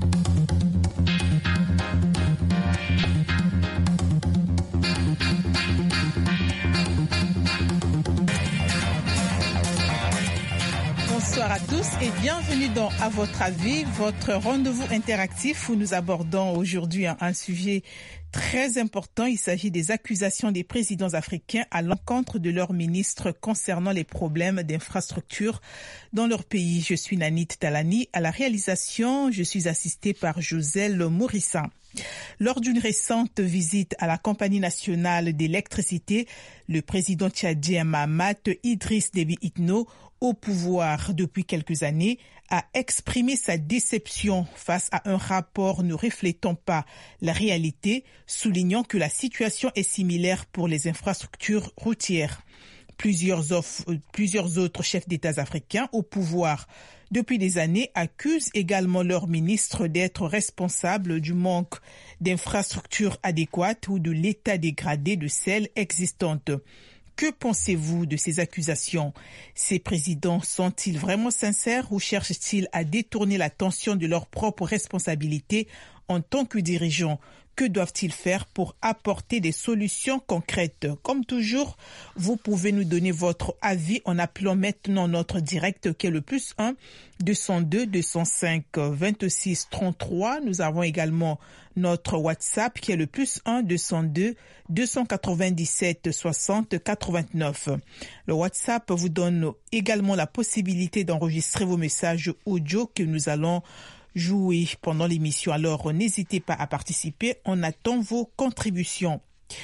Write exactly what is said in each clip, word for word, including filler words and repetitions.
Bonsoir à tous et bienvenue dans À votre avis, votre rendez-vous interactif où nous abordons aujourd'hui un, un sujet très important. Il s'agit des accusations des présidents africains à l'encontre de leurs ministres concernant les problèmes d'infrastructure dans leur pays. Je suis Nanit Talani. À la réalisation, je suis assistée par Joselle Maurissa. Lors d'une récente visite à la Compagnie nationale d'électricité, le président tchadien Mahamat Idriss Déby Itno, au pouvoir depuis quelques années, a exprimé sa déception face à un rapport ne reflétant pas la réalité, soulignant que la situation est similaire pour les infrastructures routières. Plusieurs, offres, plusieurs autres chefs d'État africains au pouvoir depuis des années accusent également leurs ministres d'être responsables du manque d'infrastructures adéquates ou de l'état dégradé de celles existantes. Que pensez-vous de ces accusations? Ces présidents sont-ils vraiment sincères ou cherchent-ils à détourner l'attention de leurs propres responsabilités en tant que dirigeants? Que doivent-ils faire pour apporter des solutions concrètes? Comme toujours, vous pouvez nous donner votre avis en appelant maintenant notre direct qui est le plus un deux zéro deux deux zéro cinq vingt-six trente-trois. Nous avons également notre WhatsApp qui est le plus un deux zéro deux deux cent quatre-vingt-dix-sept soixante quatre-vingt-neuf. Le WhatsApp vous donne également la possibilité d'enregistrer vos messages audio que nous allons jouer pendant l'émission. Alors, n'hésitez pas à participer. On attend vos contributions.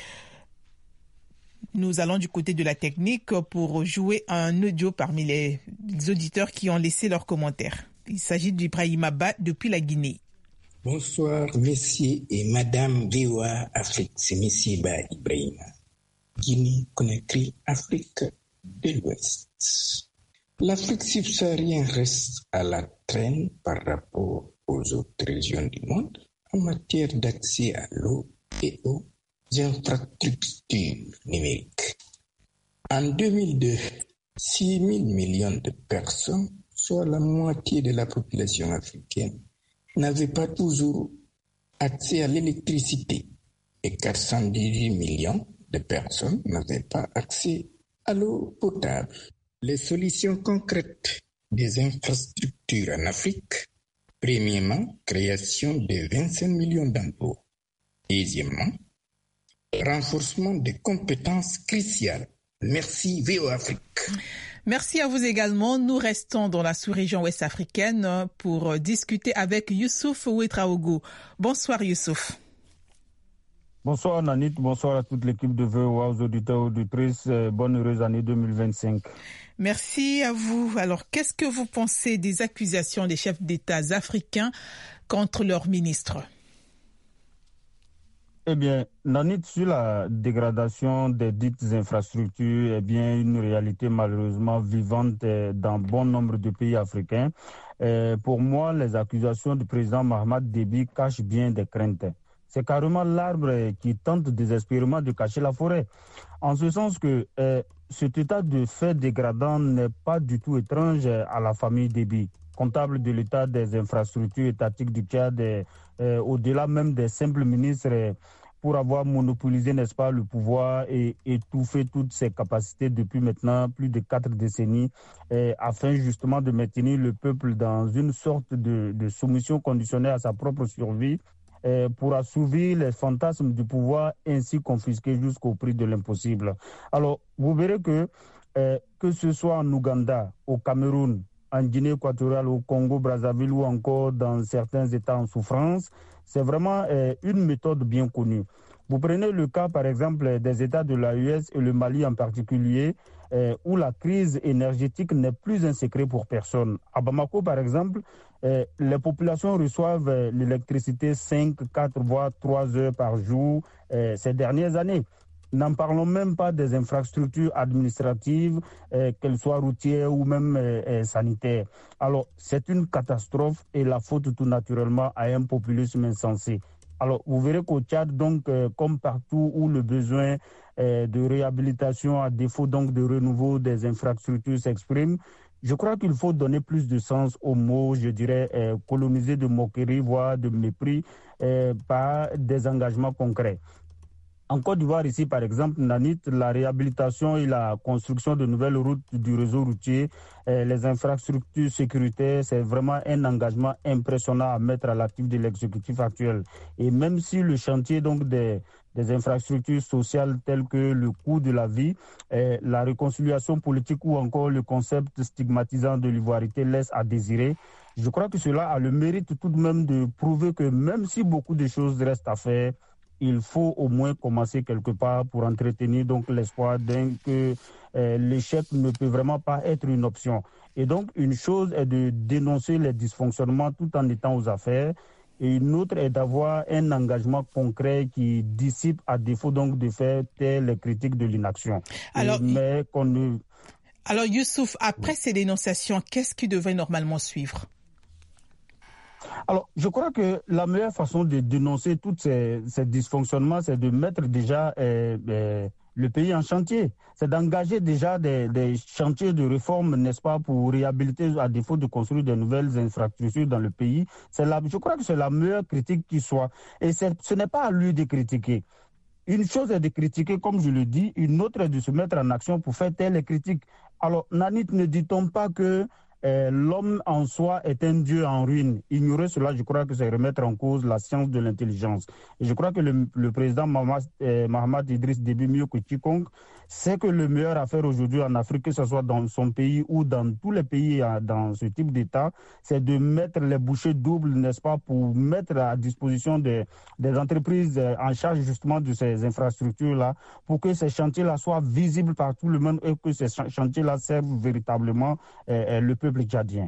Nous allons du côté de la technique pour jouer un audio parmi les auditeurs qui ont laissé leurs commentaires. Il s'agit d'Ibrahim Abba depuis la Guinée. Bonsoir, messieurs et madame V O A Afrique. C'est monsieur Ba Ibrahim. Guinée, Conakry, Afrique de l'Ouest. L'Afrique subsaharienne reste à la traîne par rapport aux autres régions du monde en matière d'accès à l'eau et aux infrastructures numériques. En deux mille deux, six mille millions de personnes, soit la moitié de la population africaine, n'avaient pas toujours accès à l'électricité et quatre cent dix-huit millions de personnes n'avaient pas accès à l'eau potable. Les solutions concrètes des infrastructures en Afrique. Premièrement, création de vingt-cinq millions d'emplois. Deuxièmement, renforcement des compétences cruciales. Merci V O A Afrique. Merci à vous également. Nous restons dans la sous-région ouest africaine pour discuter avec Youssouf Ouetraogo. Bonsoir Youssouf. Bonsoir Nanit, bonsoir à toute l'équipe de V O A, aux auditeurs et auditrices. Bonne heureuse année deux mille vingt-cinq. Merci à vous. Alors, qu'est-ce que vous pensez des accusations des chefs d'État africains contre leurs ministres? Eh bien, Nanit, sur la dégradation des dites infrastructures, eh bien, une réalité malheureusement vivante dans bon nombre de pays africains. Et pour moi, les accusations du président Mahamat Déby cachent bien des craintes. C'est carrément l'arbre qui tente désespérément de cacher la forêt. En ce sens que euh, cet état de fait dégradant n'est pas du tout étrange à la famille Déby. Comptable de l'état des infrastructures étatiques du Tchad, euh, au-delà même des simples ministres, euh, pour avoir monopolisé, n'est-ce pas, le pouvoir et étouffé toutes ses capacités depuis maintenant plus de quatre décennies, euh, afin justement de maintenir le peuple dans une sorte de, de soumission conditionnée à sa propre survie, pour assouvir les fantasmes du pouvoir ainsi confisqués jusqu'au prix de l'impossible. Alors, vous verrez que, euh, que ce soit en Ouganda, au Cameroun, en Guinée équatoriale, au Congo, Brazzaville ou encore dans certains États en souffrance, c'est vraiment euh, une méthode bien connue. Vous prenez le cas, par exemple, des États de l'A E S et le Mali en particulier, euh, où la crise énergétique n'est plus un secret pour personne. À Bamako, par exemple, euh, les populations reçoivent euh, l'électricité cinq, quatre, voire trois heures par jour euh, ces dernières années. N'en parlons même pas des infrastructures administratives, euh, qu'elles soient routières ou même euh, euh, sanitaires. Alors, c'est une catastrophe et la faute tout naturellement à un populisme insensé. Alors, vous verrez qu'au Tchad, donc, euh, comme partout où le besoin euh, de réhabilitation, à défaut donc de renouveau des infrastructures s'exprime, Je crois qu'il faut donner plus de sens aux mots, je dirais, euh, colonisés de moquerie, voire de mépris, euh, par des engagements concrets. En Côte d'Ivoire, ici, par exemple, Nanit, la réhabilitation et la construction de nouvelles routes du réseau routier, euh, les infrastructures sécuritaires, c'est vraiment un engagement impressionnant à mettre à l'actif de l'exécutif actuel. Et même si le chantier donc des, des infrastructures sociales telles que le coût de la vie, euh, la réconciliation politique ou encore le concept stigmatisant de l'ivoirité laisse à désirer, je crois que cela a le mérite tout de même de prouver que même si beaucoup de choses restent à faire, il faut au moins commencer quelque part pour entretenir donc l'espoir d'un que euh, l'échec ne peut vraiment pas être une option. Et donc, une chose est de dénoncer les dysfonctionnements tout en étant aux affaires, et une autre est d'avoir un engagement concret qui dissipe, à défaut donc de faire taire les critiques de l'inaction. Alors, et, mais qu'on ne... Alors Youssouf, après oui. ces dénonciations, qu'est-ce qui devrait normalement suivre ? Alors, je crois que la meilleure façon de dénoncer tous ces, ces dysfonctionnements, c'est de mettre déjà euh, euh, le pays en chantier. C'est d'engager déjà des, des chantiers de réforme, n'est-ce pas, pour réhabiliter, à défaut de construire de nouvelles infrastructures dans le pays. C'est la, je crois que c'est la meilleure critique qui soit. Et c'est, ce n'est pas à lui de critiquer. Une chose est de critiquer, comme je le dis, une autre est de se mettre en action pour faire taire les critiques. Alors, Nanit, ne dit-on pas que Euh, l'homme en soi est un dieu en ruine. Ignorer cela, je crois que c'est remettre en cause la science de l'intelligence. Et je crois que le, le président Mahamat, euh, Mahamat Idriss Déby, mieux que quiconque, sait que le meilleur à faire aujourd'hui en Afrique, que ce soit dans son pays ou dans tous les pays dans ce type d'État, c'est de mettre les bouchées doubles, n'est-ce pas, pour mettre à disposition des, des entreprises en charge justement de ces infrastructures-là, pour que ces chantiers-là soient visibles par tout le monde et que ces chantiers-là servent véritablement euh, le peuple tchadien.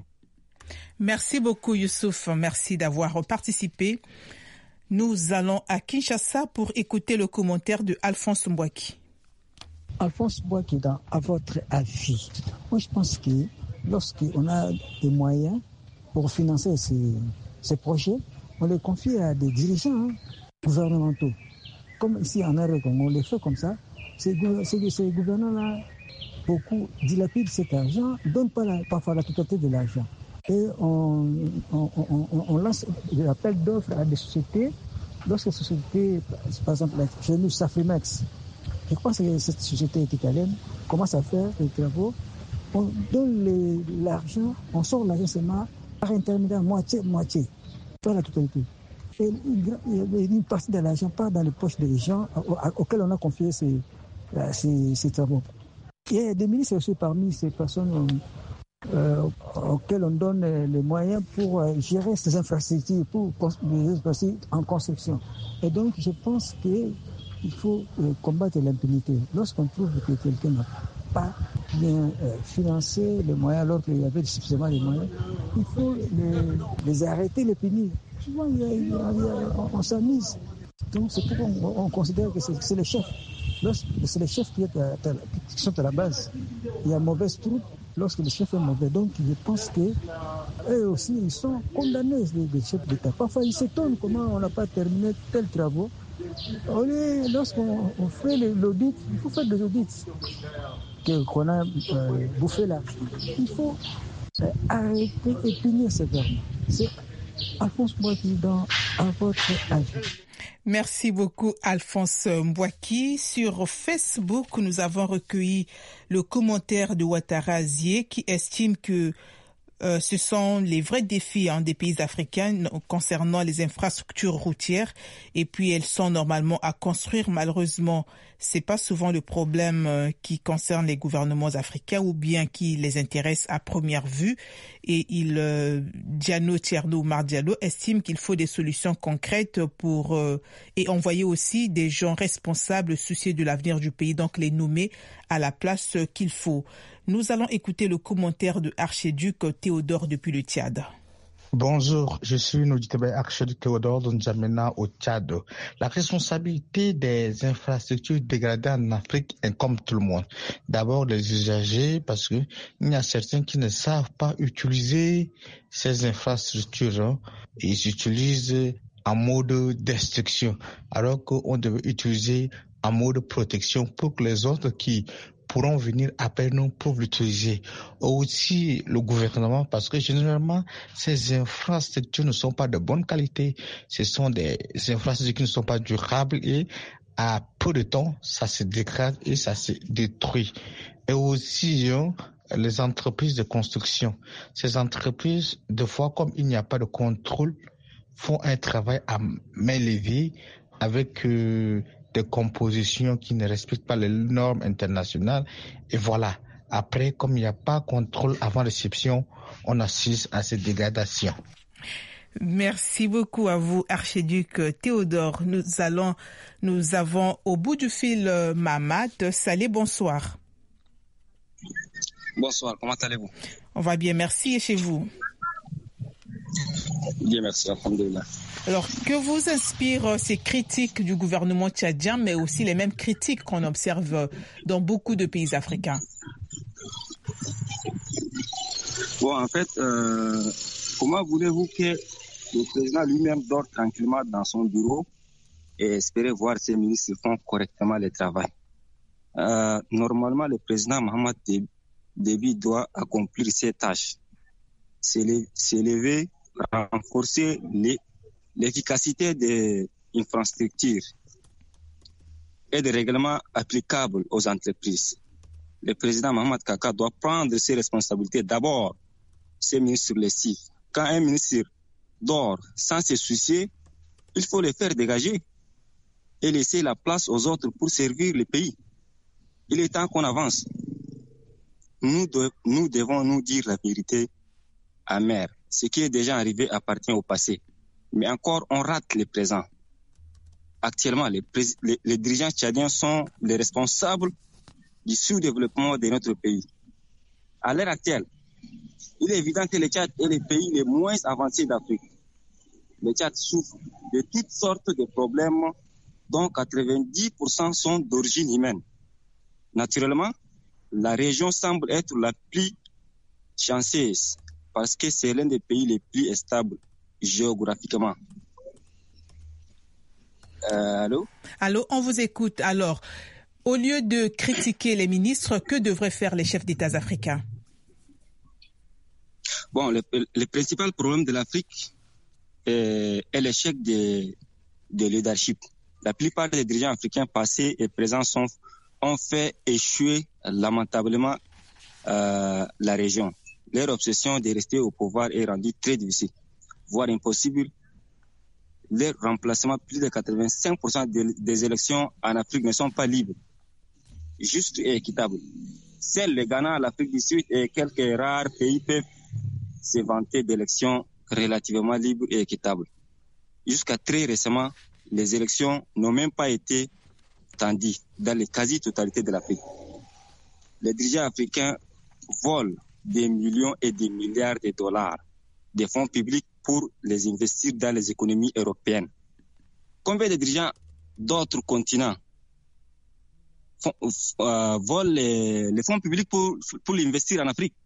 Merci beaucoup Youssouf, merci d'avoir participé. Nous allons à Kinshasa pour écouter le commentaire de Alphonse Mbouaki. Alphonse Mbouaki, dans, à votre avis, moi je pense que lorsqu'on a des moyens pour financer ces, ces projets, on les confie à des dirigeants hein, gouvernementaux. Comme ici en R D, on les fait comme ça, ces, ces, ces gouvernants-là, beaucoup dilapident cet argent, ne donnent pas la, parfois la totalité de l'argent. Et on, on, on, on lance l'appel d'offres à des sociétés. Lorsque ces sociétés, par exemple, chez nous, Safrimex, je pense que cette société italienne commence à faire des travaux. On donne les, l'argent, on sort l'argent seulement par intermédiaire, moitié-moitié, pas la totalité. Et une, une partie de l'argent part dans les poches des gens auxquels on a confié ces, ces, ces travaux. Il y a des ministres aussi parmi ces personnes euh, auxquelles on donne les moyens pour euh, gérer ces infrastructures, pour les infrastructures en construction. Et donc, je pense qu'il faut euh, combattre l'impunité. Lorsqu'on trouve que quelqu'un n'a pas bien euh, financé les moyens, alors qu'il y avait suffisamment de moyens, il faut les, les arrêter, les punir. Souvent, il y a, il y a, il y a, on, on s'amuse. Donc, c'est pourquoi on, on considère que c'est, c'est les chefs. Lorsque c'est les chefs qui, est à, qui sont à la base. Il y a mauvaise troupe lorsque le chef est mauvais. Donc je pense qu'eux aussi, ils sont condamnés, les, les chefs d'État. Parfois, ils s'étonnent comment on n'a pas terminé tels travaux. On lorsqu'on on fait l'audit, il faut faire des audits que, qu'on a euh, bouffé là. Il faut euh, arrêter et punir sévèrement. C'est Alphonse Mbouaki dans à votre avis. Merci beaucoup Alphonse Mbouaki. Sur Facebook, nous avons recueilli le commentaire de Ouattara Azié qui estime que euh, ce sont les vrais défis hein, des pays africains concernant les infrastructures routières et puis elles sont normalement à construire. Malheureusement, c'est pas souvent le problème euh, qui concerne les gouvernements africains ou bien qui les intéresse à première vue. Et il, euh, Diano Thierno Oumar Diallo estime qu'il faut des solutions concrètes pour euh, et envoyer aussi des gens responsables soucieux de l'avenir du pays, donc les nommer à la place qu'il faut. Nous allons écouter le commentaire de Archiduc Théodore depuis le Tchad. Bonjour, je suis Noditebe Archiduc Théodore de N'Djamena au Tchad. La responsabilité des infrastructures dégradées en Afrique incombe tout le monde. D'abord les usagers, parce que il y a certains qui ne savent pas utiliser ces infrastructures. Hein. Ils utilisent en mode destruction, alors qu'on devait utiliser en en mode protection pour que les autres qui pourront venir après nous pour l'utiliser. Aussi le gouvernement, parce que généralement, ces infrastructures ne sont pas de bonne qualité. Ce sont des infrastructures qui ne sont pas durables et à peu de temps, ça se dégrade et ça se détruit. Et aussi, hein, les entreprises de construction. Ces entreprises, de fois, comme il n'y a pas de contrôle, font un travail à main levée avec euh, des compositions qui ne respectent pas les normes internationales. Et voilà, après, comme il n'y a pas de contrôle avant réception, on assiste à cette dégradation. Merci beaucoup à vous, archiduc Théodore. Nous allons, nous avons au bout du fil Mamad Saleh. Bonsoir. Bonsoir, comment allez-vous? On va bien, merci. Et chez vous? Bien, merci, alhamdoulilah. Alors, que vous inspirent ces critiques du gouvernement tchadien, mais aussi les mêmes critiques qu'on observe dans beaucoup de pays africains? Bon, en fait, euh, comment voulez-vous que le président lui-même dort tranquillement dans son bureau et espérer voir ses ministres font correctement le travail? Euh, normalement, le président Mohamed Déby doit accomplir ses tâches, s'élever, renforcer les l'efficacité des infrastructures et des règlements applicables aux entreprises. Le président Mohamed Kaka doit prendre ses responsabilités. D'abord, ses ministres sur les sites. Quand un ministre dort sans se soucier, il faut le faire dégager et laisser la place aux autres pour servir le pays. Il est temps qu'on avance. Nous, de, nous devons nous dire la vérité amère. Ce qui est déjà arrivé appartient au passé. Mais encore, on rate le présent. Actuellement, les, prés- les, les dirigeants tchadiens sont les responsables du sous-développement de notre pays. À l'heure actuelle, il est évident que le Tchad est le pays le moins avancé d'Afrique. Le Tchad souffre de toutes sortes de problèmes dont quatre-vingt-dix pour cent sont d'origine humaine. Naturellement, la région semble être la plus chanceuse parce que c'est l'un des pays les plus stables géographiquement. Euh, allô? Allô, on vous écoute. Alors, au lieu de critiquer les ministres, que devraient faire les chefs d'État africains? Bon, le, le principal problème de l'Afrique est, est l'échec de, de leadership. La plupart des dirigeants africains passés et présents sont, ont fait échouer lamentablement euh, la région. Leur obsession de rester au pouvoir est rendue très difficile, voire impossible. Leur remplacement, plus de quatre-vingt-cinq pour cent des, des élections en Afrique ne sont pas libres, justes et équitables. Seuls le Ghana, l'Afrique du Sud et quelques rares pays peuvent se vanter d'élections relativement libres et équitables. Jusqu'à très récemment, les élections n'ont même pas été tendues dans la quasi-totalité de l'Afrique. Les dirigeants africains volent des millions et des milliards de dollars des fonds publics pour les investir dans les économies européennes. Combien de dirigeants d'autres continents font, euh, volent les, les fonds publics pour, pour l'investir en Afrique?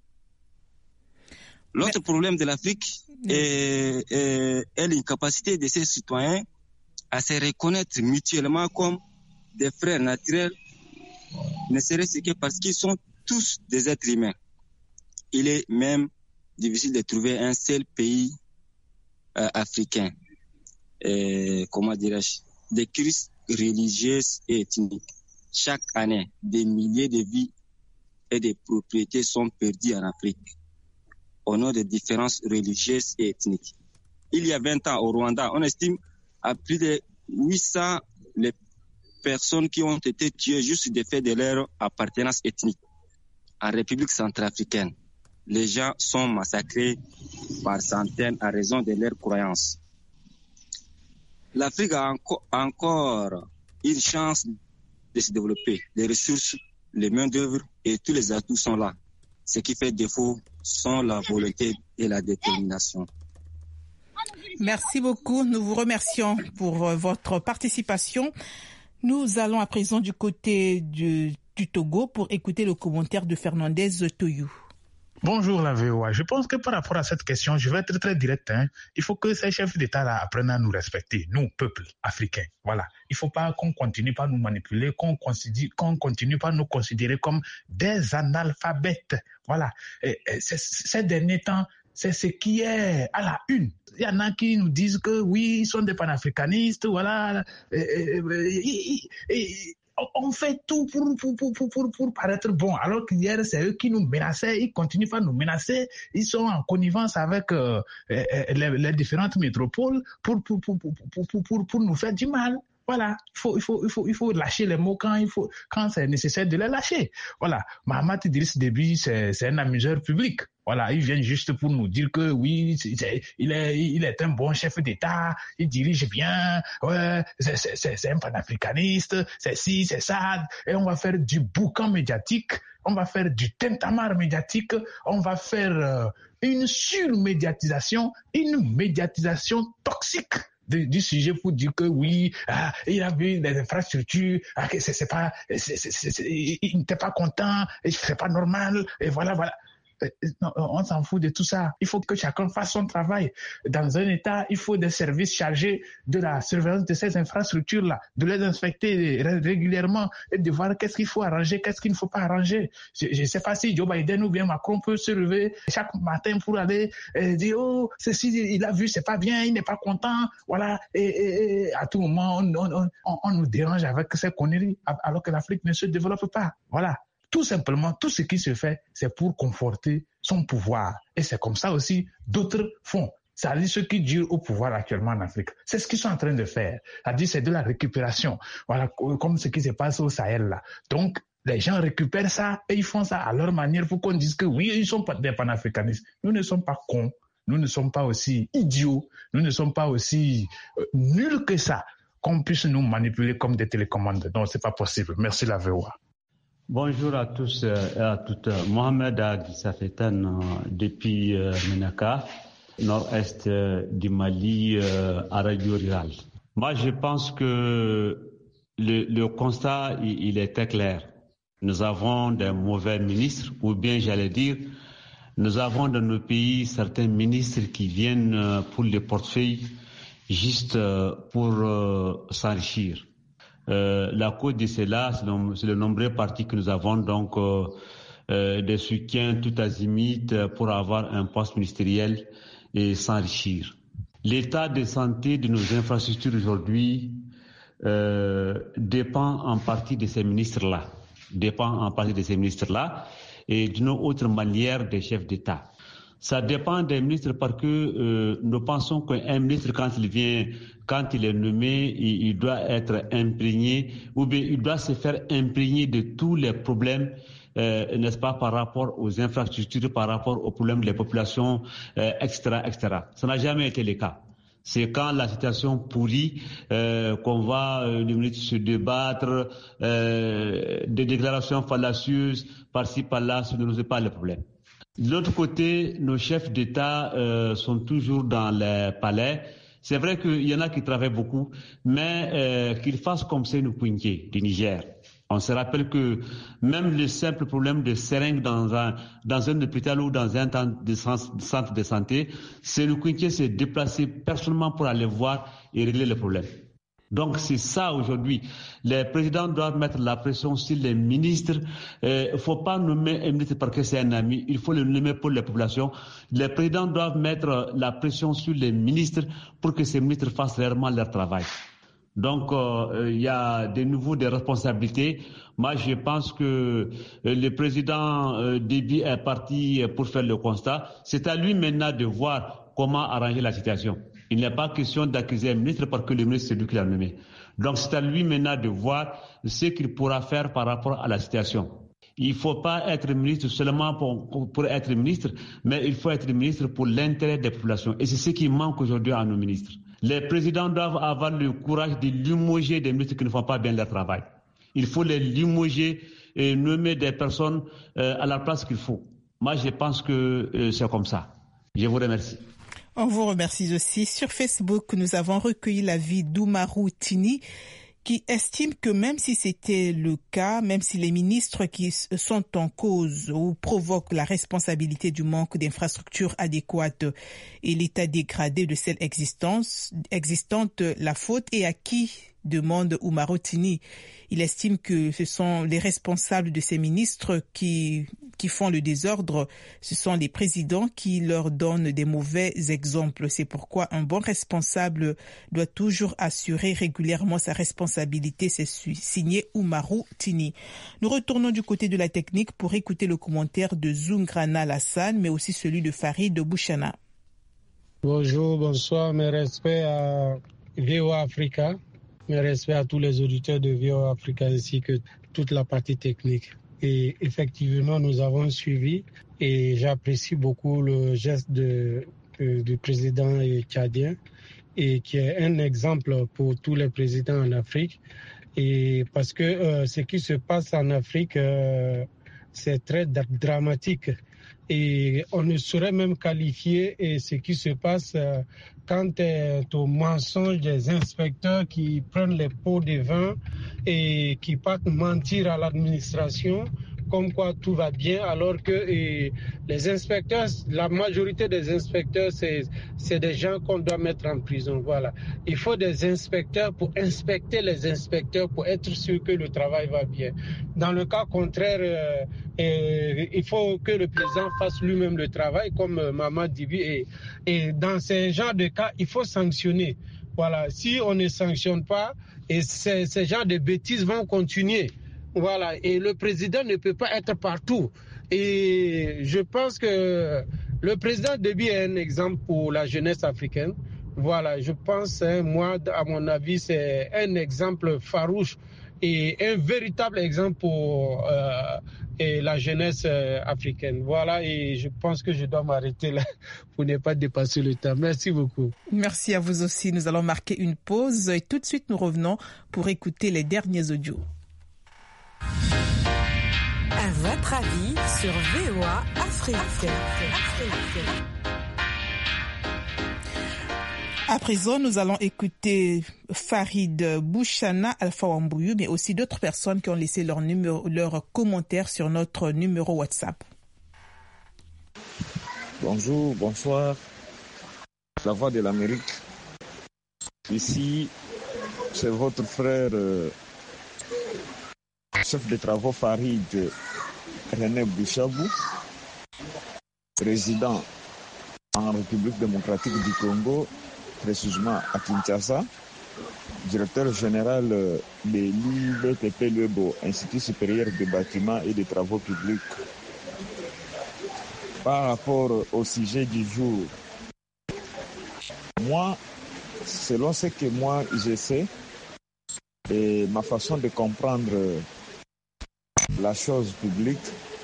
L'autre Mais... problème de l'Afrique oui. est, est, est l'incapacité de ses citoyens à se reconnaître mutuellement comme des frères naturels, ne serait-ce que parce qu'ils sont tous des êtres humains. Il est même difficile de trouver un seul pays euh, africain, euh, comment dirais-je, des crises religieuses et ethniques. Chaque année, des milliers de vies et de propriétés sont perdues en Afrique au nom de différences religieuses et ethniques. Il y a vingt ans, au Rwanda, on estime à plus de huit cents les personnes qui ont été tuées juste du fait de leur appartenance ethnique. En République centrafricaine, les gens sont massacrés par centaines à raison de leurs croyances. L'Afrique a enco- encore une chance de se développer. Les ressources, les main-d'œuvre et tous les atouts sont là. Ce qui fait défaut sont la volonté et la détermination. Merci beaucoup. Nous vous remercions pour euh, votre participation. Nous allons à présent du côté du, du Togo pour écouter le commentaire de Fernandez Toyou. Bonjour la V O A. Je pense que par rapport à cette question, je vais être très direct. Hein. Il faut que ces chefs d'État-là apprennent à nous respecter, nous, peuple africain. Voilà. Il ne faut pas qu'on continue par nous manipuler, qu'on continue, qu'on continue par nous considérer comme des analphabètes. Voilà. Et, et c'est, ces derniers temps, c'est ce qui est à la une. Il y en a qui nous disent que oui, ils sont des panafricanistes, voilà. Et, et, et, et, on fait tout pour, pour, pour, pour, pour, pour paraître bon. Alors qu'hier, c'est eux qui nous menaçaient, ils continuent à nous menacer. Ils sont en connivence avec euh, les, les différentes métropoles pour, pour, pour, pour, pour, pour, pour, pour nous faire du mal. Voilà, il faut, il faut, il faut, il faut lâcher les mots quand il faut, quand c'est nécessaire de les lâcher. Voilà, Mahamat Idriss Déby, c'est, c'est un amuseur public. Voilà, il vient juste pour nous dire que oui, c'est, il est, il est un bon chef d'État, il dirige bien, ouais, c'est, c'est, c'est, c'est un panafricaniste, c'est ci, c'est ça, et on va faire du boucan médiatique, on va faire du tintamarre médiatique, on va faire euh, une surmédiatisation, une médiatisation toxique. Du, du sujet pour dire que oui, ah, il a vu des infrastructures, ah, que c'est, c'est pas, c'est, c'est, c'est, c'est, il n'était pas content, et c'est pas normal, et voilà, voilà. Non, on s'en fout de tout ça. Il faut que chacun fasse son travail. Dans un État, il faut des services chargés de la surveillance de ces infrastructures-là, de les inspecter régulièrement et de voir qu'est-ce qu'il faut arranger, qu'est-ce qu'il ne faut pas arranger. Je ne sais pas si Joe Biden ou bien Macron peut se lever chaque matin pour aller et dire « Oh, ceci, il a vu, c'est pas bien, il n'est pas content. » Voilà. Et, et, et à tout moment, on, on, on, on nous dérange avec ces conneries alors que l'Afrique ne se développe pas. Voilà. Tout simplement, tout ce qui se fait, c'est pour conforter son pouvoir. Et c'est comme ça aussi, d'autres font. C'est-à-dire ceux qui durent au pouvoir actuellement en Afrique. C'est ce qu'ils sont en train de faire. C'est-à-dire c'est de la récupération. Voilà, comme ce qui se passe au Sahel là. Donc, les gens récupèrent ça et ils font ça à leur manière pour qu'on dise que oui, ils sont pas des panafricanistes. Nous ne sommes pas cons. Nous ne sommes pas aussi idiots. Nous ne sommes pas aussi euh, nuls que ça qu'on puisse nous manipuler comme des télécommandes. Non, c'est pas possible. Merci la V O A. Bonjour à tous et à toutes. Mohamed Agissa Fetan depuis euh, Menaka, nord-est euh, du Mali, euh, à Radio Rural. Moi, je pense que le, le constat, il, il est très clair. Nous avons des mauvais ministres, ou bien j'allais dire, nous avons dans nos pays certains ministres qui viennent pour les portefeuilles juste pour euh, s'enrichir. Euh, la cause de cela, c'est le, c'est le nombreux partis que nous avons, donc euh, euh, des soutiens tout azimut pour avoir un poste ministériel et s'enrichir. L'état de santé de nos infrastructures aujourd'hui euh, dépend en partie de ces ministres-là, dépend en partie de ces ministres-là et d'une autre manière des chefs d'État. Ça dépend des ministres parce que euh, nous pensons qu'un ministre, quand il vient, quand il est nommé, il, il doit être imprégné ou bien il doit se faire imprégner de tous les problèmes, euh, n'est-ce pas, par rapport aux infrastructures, par rapport aux problèmes des populations, euh, et cetera, et cetera. Ça n'a jamais été le cas. C'est quand la situation pourrit euh, qu'on va euh, les ministres se débattre, euh, des déclarations fallacieuses par-ci par-là, ce ne nous est pas le problème. De l'autre côté, nos chefs d'État euh, sont toujours dans les palais. C'est vrai qu'il y en a qui travaillent beaucoup, mais euh, qu'ils fassent comme Sénou Kouinké du Niger. On se rappelle que même le simple problème de seringue dans un, dans un hôpital ou dans un centre de santé, Sénou Kouinké s'est déplacé personnellement pour aller voir et régler le problème. Donc c'est ça aujourd'hui. Les présidents doivent mettre la pression sur les ministres. Il euh, ne faut pas nommer un ministre parce que c'est un ami. Il faut le nommer pour les populations. Les présidents doivent mettre la pression sur les ministres pour que ces ministres fassent réellement leur travail. Donc il euh, y a de nouveau des responsabilités. Moi je pense que euh, le président euh, Déby est parti pour faire le constat. C'est à lui maintenant de voir comment arranger la situation. Il n'est pas question d'accuser un ministre parce que le ministre, c'est lui qui l'a nommé. Donc, c'est à lui maintenant de voir ce qu'il pourra faire par rapport à la situation. Il ne faut pas être ministre seulement pour, pour être ministre, mais il faut être ministre pour l'intérêt des populations. Et c'est ce qui manque aujourd'hui à nos ministres. Les présidents doivent avoir le courage de limoger des ministres qui ne font pas bien leur travail. Il faut les limoger et nommer des personnes euh, à la place qu'il faut. Moi, je pense que euh, c'est comme ça. Je vous remercie. On vous remercie aussi. Sur Facebook, nous avons recueilli l'avis d'Oumarou Tini. qui estime que même si c'était le cas, même si les ministres qui sont en cause ou provoquent la responsabilité du manque d'infrastructures adéquates et l'état dégradé de celles existantes, la faute est à qui, demande Oumarou Tini. Il estime que ce sont les responsables de ces ministres qui, qui font le désordre. Ce sont les présidents qui leur donnent des mauvais exemples. C'est pourquoi un bon responsable doit toujours assurer régulièrement sa responsabilité. C'est signé Oumarou Tini. Nous retournons du côté de la technique pour écouter le commentaire de Zungrana Lassane, mais aussi celui de Farid Bouchana. Bonjour, bonsoir, mes respects à V O A Africa. Mes respects à tous les auditeurs de V O A Africa ainsi que toute la partie technique. Et effectivement, nous avons suivi et j'apprécie beaucoup le geste de, de, du président tchadien et qui est un exemple pour tous les présidents en Afrique. Et parce que euh, ce qui se passe en Afrique, euh, c'est très dramatique. Et on ne saurait même qualifier et ce qui se passe euh, quant au mensonge des inspecteurs qui prennent les pots de vin et qui partent mentir à l'administration comme quoi tout va bien, alors que et, les inspecteurs, la majorité des inspecteurs, c'est, c'est des gens qu'on doit mettre en prison. Voilà. Il faut des inspecteurs pour inspecter les inspecteurs pour être sûr que le travail va bien. Dans le cas contraire, euh, euh, il faut que le président fasse lui-même le travail, comme euh, Maman Dibi. Et, et dans ces genres de cas, il faut sanctionner. Voilà. Si on ne sanctionne pas, et ces, ces genres de bêtises vont continuer. Voilà, et le président ne peut pas être partout. Et je pense que le président Déby est un exemple pour la jeunesse africaine. Voilà, je pense, hein, moi, à mon avis, c'est un exemple farouche et un véritable exemple pour euh, et la jeunesse euh, africaine. Voilà, et je pense que je dois m'arrêter là pour ne pas dépasser le temps. Merci beaucoup. Merci à vous aussi. Nous allons marquer une pause et tout de suite nous revenons pour écouter les derniers audios. À votre avis sur V O A Afrique. À présent, nous allons écouter Farid Bouchana, Alpha Wambouyou, mais aussi d'autres personnes qui ont laissé leur numéro, leurs commentaires sur notre numéro WhatsApp. Bonjour, bonsoir. La Voix de l'Amérique. Ici, c'est votre frère, euh, chef de travaux Farid René Bouchabou, résident en République démocratique du Congo, précisément à Kinshasa, directeur général de l'I B T P Lebo, Institut supérieur des bâtiments et des travaux publics. Par rapport au sujet du jour, moi, selon ce que moi je sais et ma façon de comprendre la chose publique,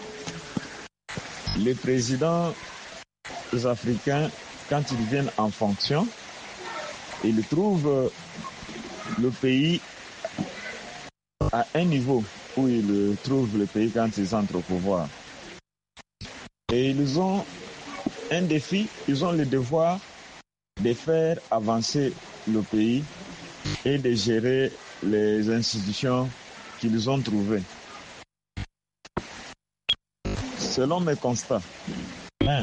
les présidents africains, quand ils viennent en fonction, ils trouvent le pays à un niveau où ils trouvent le pays quand ils entrent au pouvoir. Et ils ont un défi, ils ont le devoir de faire avancer le pays et de gérer les institutions qu'ils ont trouvées. Selon mes constats, un,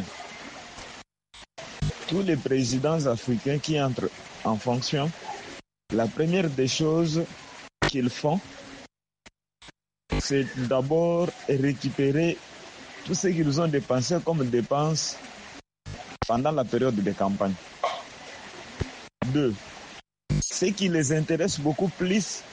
tous les présidents africains qui entrent en fonction, la première des choses qu'ils font, c'est d'abord récupérer tout ce qu'ils ont dépensé comme dépenses pendant la période de campagne. Deux, ce qui les intéresse beaucoup plus,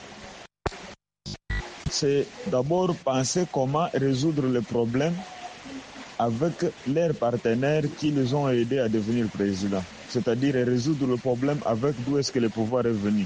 c'est d'abord penser comment résoudre les problèmes avec leurs partenaires qui les ont aidés à devenir président. C'est-à-dire résoudre le problème avec d'où est-ce que le pouvoir est venu.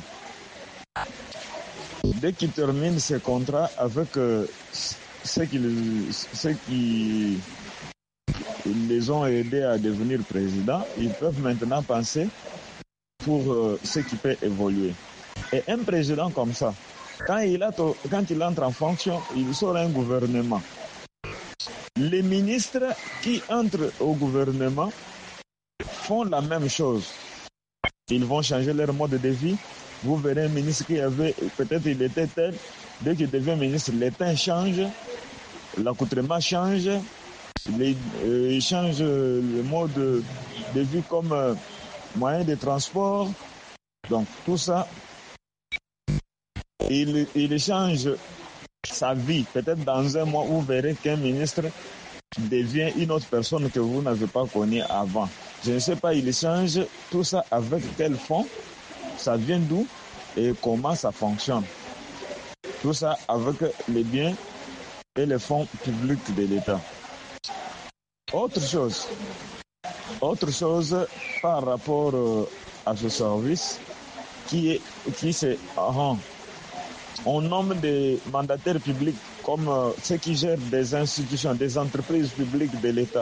Dès qu'ils terminent ces contrats avec euh, ceux, qui, ceux qui les ont aidés à devenir président, ils peuvent maintenant penser pour euh, ce qui peut évoluer. Et un président comme ça, quand il, a to- quand il entre en fonction, il sort un gouvernement. Les ministres qui entrent au gouvernement font la même chose. Ils vont changer leur mode de vie, Vous verrez un ministre qui avait, peut-être il était tel, dès qu'il devient ministre, les temps changent, l'accoutrement change, les, euh, il change le mode de, de vie comme euh, moyen de transport. Donc tout ça, il, il change sa vie. Peut-être dans un mois, vous verrez qu'un ministre devient une autre personne que vous n'avez pas connue avant. Je ne sais pas, il change tout ça avec quel fond, ça vient d'où et comment ça fonctionne. Tout ça avec les biens et les fonds publics de l'État. Autre chose, autre chose par rapport à ce service qui est qui c'est ah, on nomme des mandataires publics comme euh, ceux qui gèrent des institutions, des entreprises publiques de l'État.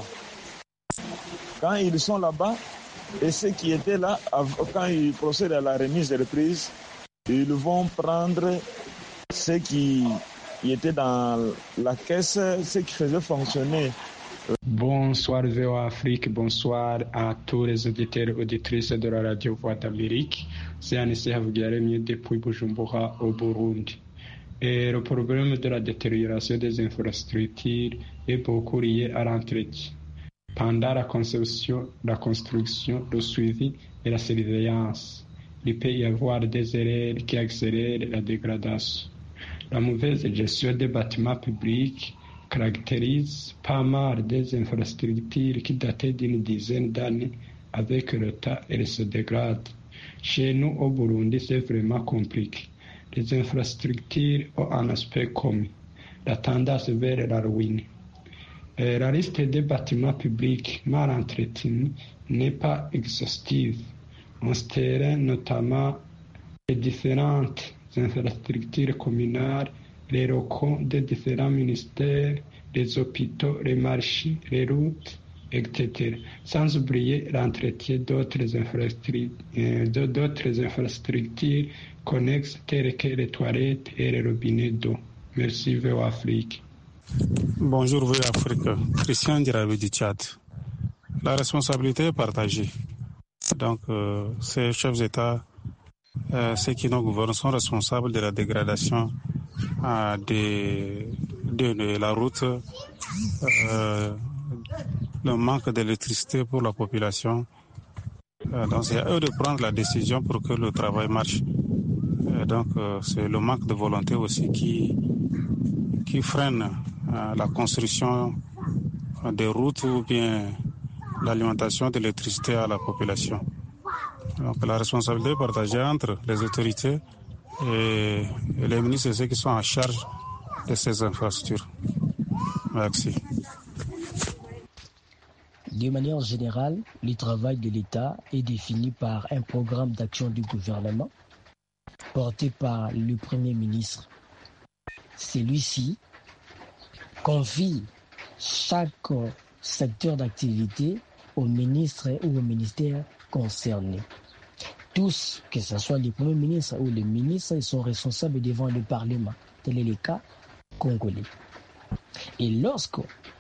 Quand ils sont là-bas, et ceux qui étaient là, quand ils procèdent à la remise des reprises, ils vont prendre ceux qui, qui étaient dans la caisse, ceux qui faisaient fonctionner. Bonsoir V O A Afrique, bonsoir à tous les auditeurs et auditrices de la radio Voix d'Amérique. C'est Anissé Havugiyaremye depuis Bujumbura au Burundi. Et le problème de la détérioration des infrastructures est beaucoup lié à l'entretien. Pendant la conception, la construction, le suivi et la surveillance, il peut y avoir des erreurs qui accélèrent la dégradation. La mauvaise gestion des bâtiments publics caractérise pas mal des infrastructures qui dataient d'une dizaine d'années avec le temps et se dégradent. Chez nous au Burundi, c'est vraiment compliqué. Les infrastructures ont un aspect commun, la tendance vers la ruine. Et la liste des bâtiments publics mal entretenus n'est pas exhaustive. On se terrain notamment les différentes infrastructures communales, les locaux des différents ministères, les hôpitaux, les marchés, les routes, et cetera. Sans oublier l'entretien d'autres infrastructures, d'autres infrastructures connexes telles que les toilettes et les robinets d'eau. Merci V O A Afrique. Bonjour V O A Afrique, Christian Dirabi du Tchad. La responsabilité est partagée. Donc, euh, ces chefs d'État, euh, ceux qui nous gouvernent, sont responsables de la dégradation euh, de, de, de la route, euh, le manque d'électricité pour la population. Euh, donc, c'est à eux de prendre la décision pour que le travail marche. Euh, donc, euh, c'est le manque de volonté aussi qui, qui freine euh, la construction des routes ou bien l'alimentation d'électricité à la population. Donc, la responsabilité est partagée entre les autorités et, et les ministres et ceux qui sont en charge de ces infrastructures. Merci. De manière générale, le travail de l'État est défini par un programme d'action du gouvernement porté par le Premier ministre. Celui-ci confie chaque secteur d'activité au ministre ou au ministère concerné. Tous, que ce soit les premiers ministres ou les ministres, ils sont responsables devant le Parlement. Tel est le cas congolais. Et lorsque,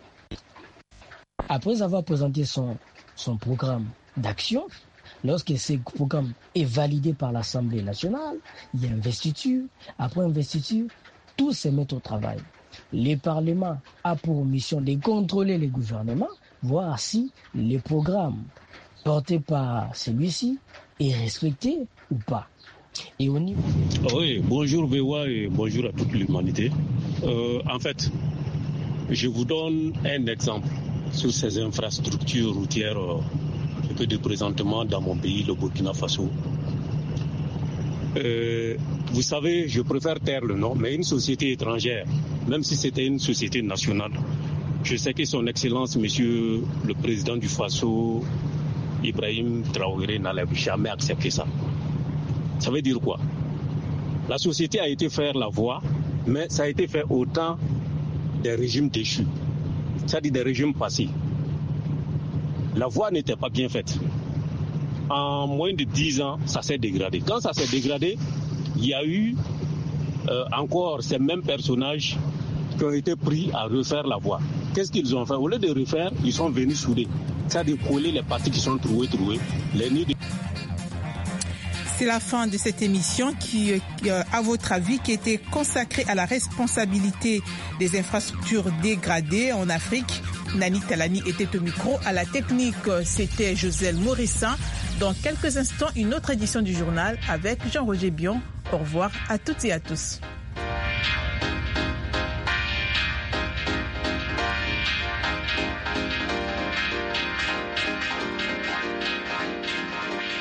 après avoir présenté son, son programme d'action, lorsque ce programme est validé par l'Assemblée nationale, il y a investiture. Après investiture, tout se met au travail. Le Parlement a pour mission de contrôler le gouvernement, voir si le programme porté par celui-ci est respecté ou pas. Et au niveau... Oui, bonjour V O A et bonjour à toute l'humanité. Euh, en fait, je vous donne un exemple sur ces infrastructures routières euh, que de présentement dans mon pays, le Burkina Faso. Euh, vous savez, je préfère taire le nom, mais une société étrangère, même si c'était une société nationale, je sais que son Excellence, Monsieur le Président du Faso, Ibrahim Traoré, n'allait jamais accepter ça. Ça veut dire quoi? La société a été faire la voie, mais ça a été fait au temps des régimes déchus, c'est-à-dire des régimes passés. La voie n'était pas bien faite. En moins de dix ans, ça s'est dégradé. Quand ça s'est dégradé, il y a eu euh, encore ces mêmes personnages qui ont été pris à refaire la voie. Qu'est-ce qu'ils ont fait? Au lieu de refaire, ils sont venus souder. C'est-à-dire coller les parties qui sont trouées, trouées, les nids de... C'est la fin de cette émission qui, à votre avis, qui était consacrée à la responsabilité des infrastructures dégradées en Afrique. Nani Talani était au micro. À la technique, c'était Joselle Morissin. Dans quelques instants, une autre édition du journal avec Jean-Roger Bion. Au revoir à toutes et à tous.